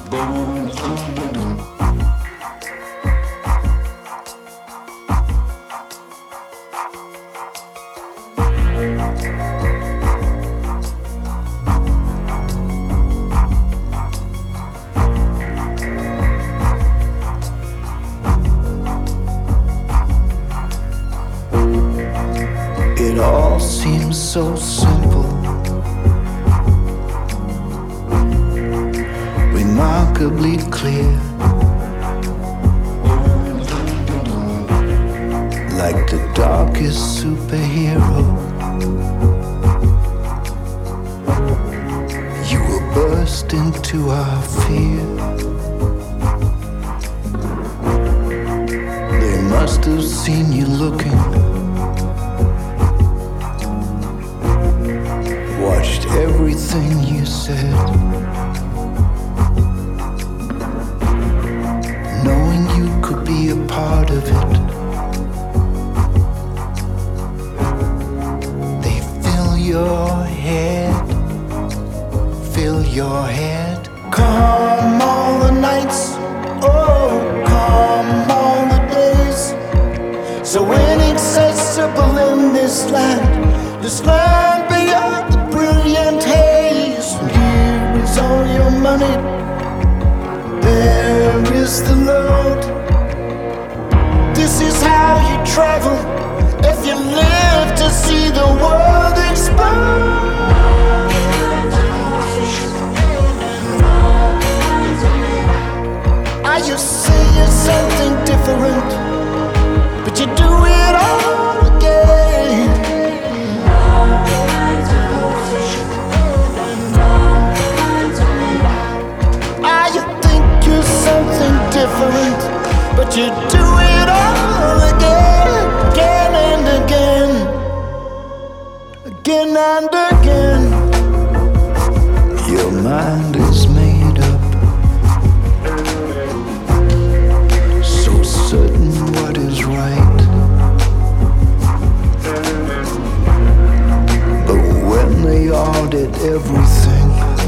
It all seems so simple, remarkably clear, like the darkest superhero. You will burst into our fear. They must have seen you looking, watched everything you said, knowing you could be a part of it. They fill your head, fill your head. Come all the nights, oh, come all the days, so inaccessible in this land beyond the brilliant haze. And here is all your money, there is the load. This is how you travel if you live to see the world explode. Are you saying something different, but you do it all again? Something different, but you do it all again, again and again, again and again. Your mind is made up, so certain what is right, but when they audit everything,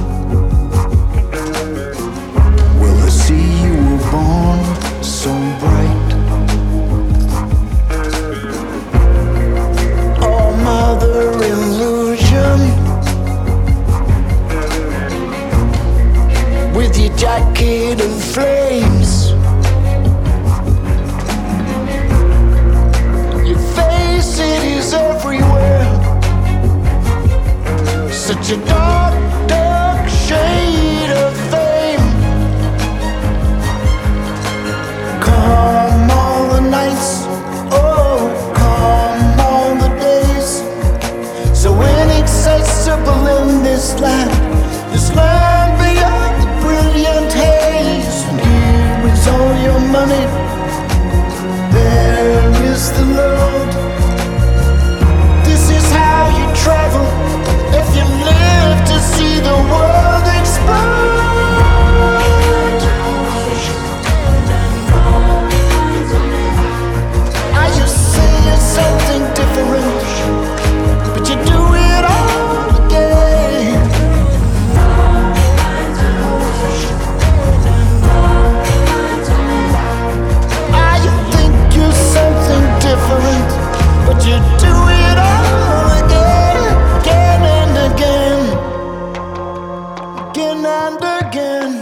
see you were born so bright. Oh, mother illusion, with your jacket of flames, your face, it is everywhere, such a dark, dark shade of fame. Come all the nights, oh, come all the days, so inaccessible in this land beyond the brilliant haze. And here is all your money, there is the load. This is how you travel if you live to see the world explode. Something different, but you do it all again. I think you're something different, but you do it all again, again and again, again and again.